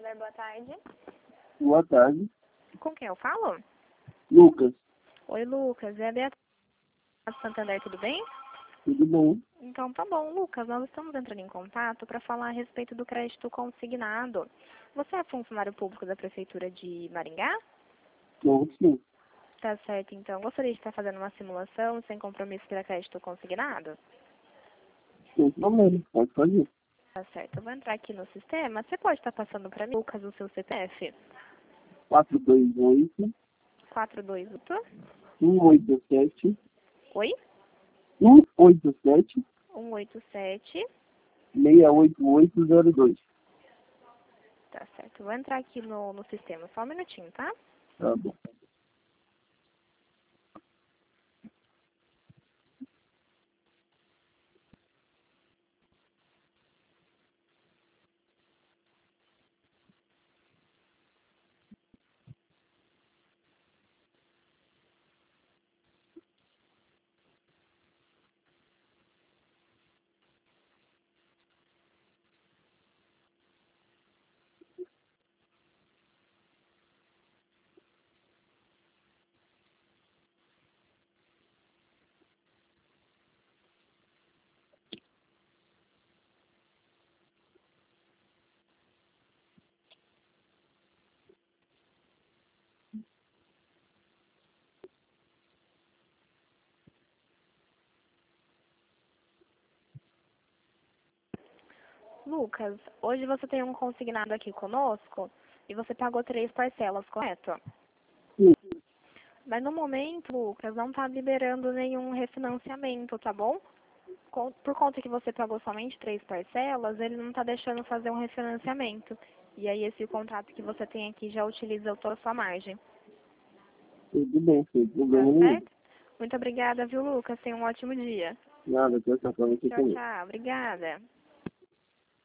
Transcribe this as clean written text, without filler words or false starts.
Santander, boa tarde. Boa tarde. Com quem eu falo? Lucas, Oi, Lucas. É a Beatriz do Santander, tudo bem? tudo bom? Então tá bom, Lucas. Nós estamos entrando em contato para falar a respeito do crédito consignado. Você é funcionário público da Prefeitura de Maringá? Bom, sim, Tá certo, então. Gostaria de estar fazendo uma simulação sem compromisso para crédito consignado? sem problema, pode fazer. Tá certo. Eu vou entrar aqui no sistema. Você pode estar passando para mim, Lucas, o seu CPF? 428 428. 187 Oi? 187 187. 68802. Tá certo. Vou entrar aqui no sistema. Só um minutinho, tá? Tá bom. Lucas, hoje você tem um consignado aqui conosco e você pagou 3 parcelas, correto? Sim, Mas no momento, Lucas, não está liberando nenhum refinanciamento, tá bom? Por conta que você pagou somente 3 parcelas, ele não está deixando fazer um refinanciamento. E aí esse contrato que você tem aqui já utiliza toda a sua margem. tudo bem, sem Tá problema nenhum. certo? Muito obrigada, viu, Lucas? Tenha um ótimo dia. Nada, até essa pra você Tchau, também. tchau. Obrigada.